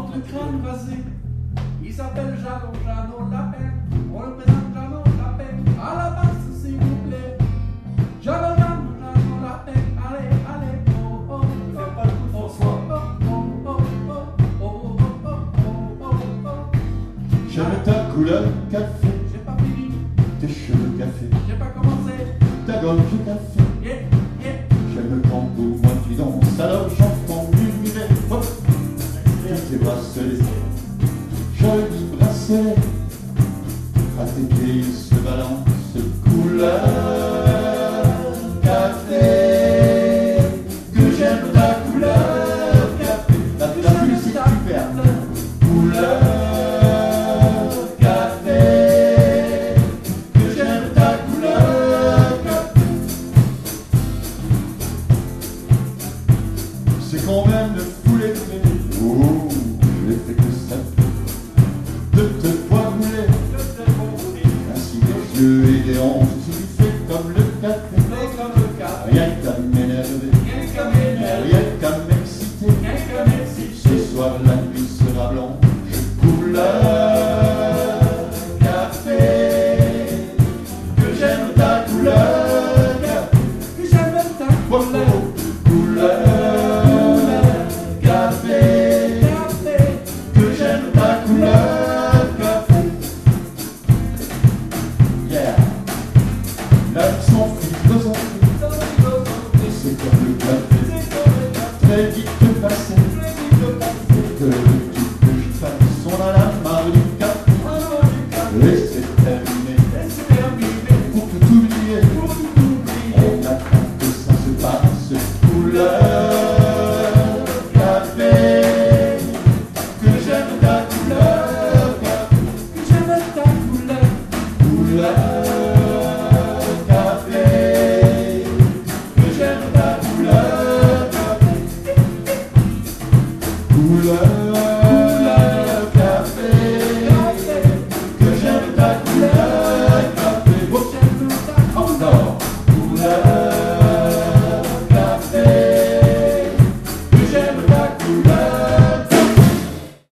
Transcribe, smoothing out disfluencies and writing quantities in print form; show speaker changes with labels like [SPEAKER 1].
[SPEAKER 1] porte le crâne rasé. Il s'appelle Jeannot, Jeannot Lapin. On le présente Jeannot Lapin. À la basse, s'il vous plaît. Jeannot, Jeannot, Jeannot Lapin. Allez, allez, oh, oh, oh.
[SPEAKER 2] Fais pas le coup de François.
[SPEAKER 3] J'aime ta couleur café,
[SPEAKER 1] J'ai pas fini,
[SPEAKER 3] tes cheveux café,
[SPEAKER 1] j'ai pas commencé.
[SPEAKER 3] ta gorge café.
[SPEAKER 1] Yeah, yeah.
[SPEAKER 3] J'aime quand pour moi tu danses, alors j'entends l'univers. Hop, tes bracelets, jolis bracelets. À tes pieds ils se balancent, couleur café. Que j'aime ta couleur café. La musique super. Couleur café. Que j'aime ta couleur café. C'est quand même de fou l'effet. Oh, l'effet que ça fait de te voir rouler. Ainsi des yeux et des hanches, tu fais comme le café. Rien qu'à m'énerver, rien qu'à m'exciter. Ce soir la nuit sera blanche, couleur café. Que j'aime ta couleur café.
[SPEAKER 1] Que j'aime ta couleur.